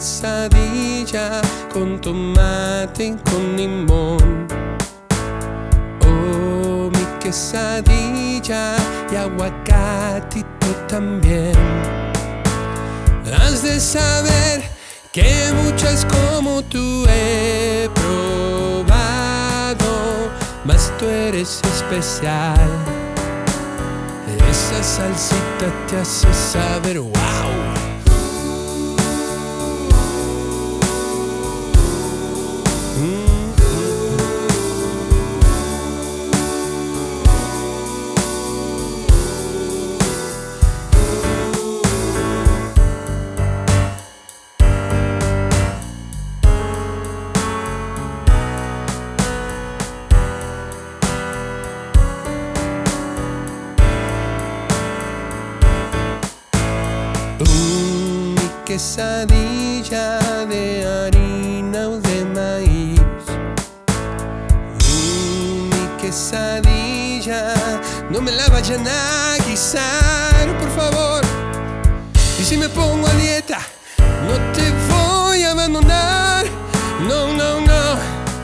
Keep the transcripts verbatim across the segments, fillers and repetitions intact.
quesadilla con tomate y con limón. Oh, mi quesadilla y aguacatito también. Has de saber que muchas como tú he probado, mas tú eres especial. Esa salsita te hace saber wow. Mm, mi quesadilla de harina o de maíz. Mm, mi quesadilla, no me la vayan a guisar, por favor. Y si me pongo a dieta, no te voy a abandonar. No, no, no.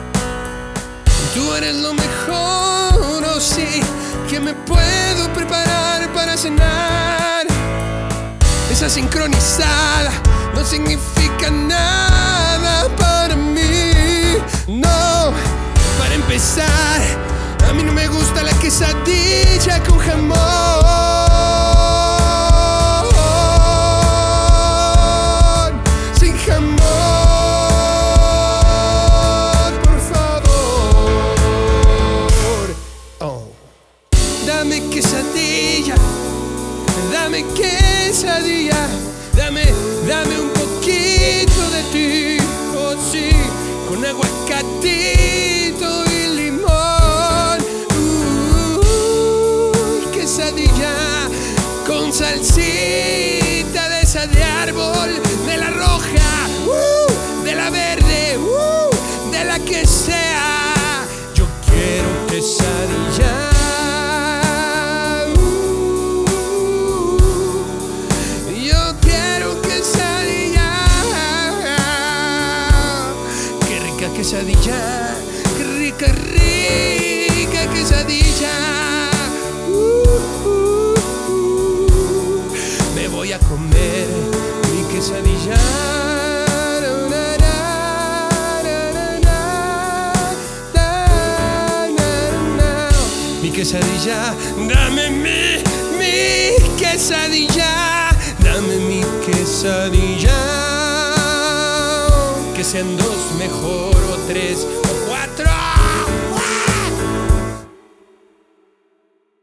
Tú eres lo mejor, oh sí, que me puedo preparar para cenar. Esa sincronizada no significa nada para mí. No, para empezar, a mí no me gusta la quesadilla con jamón. Sin jamón, por favor. Oh. Dame quesadilla, dame quesadilla, dame, dame un poquito de ti, oh sí, con aguacatito y limón. Uh, quesadilla con salsita de esa de árbol, de la roja, uh, de la verde, uh, de la que sea. Yo quiero quesadilla. Quesadilla, qué rica, rica quesadilla. Uh, uh, uh. Me voy a comer mi quesadilla. Mi quesadilla, dame mi, mi quesadilla, dame mi quesadilla. Que sean dos mejor o tres o cuatro.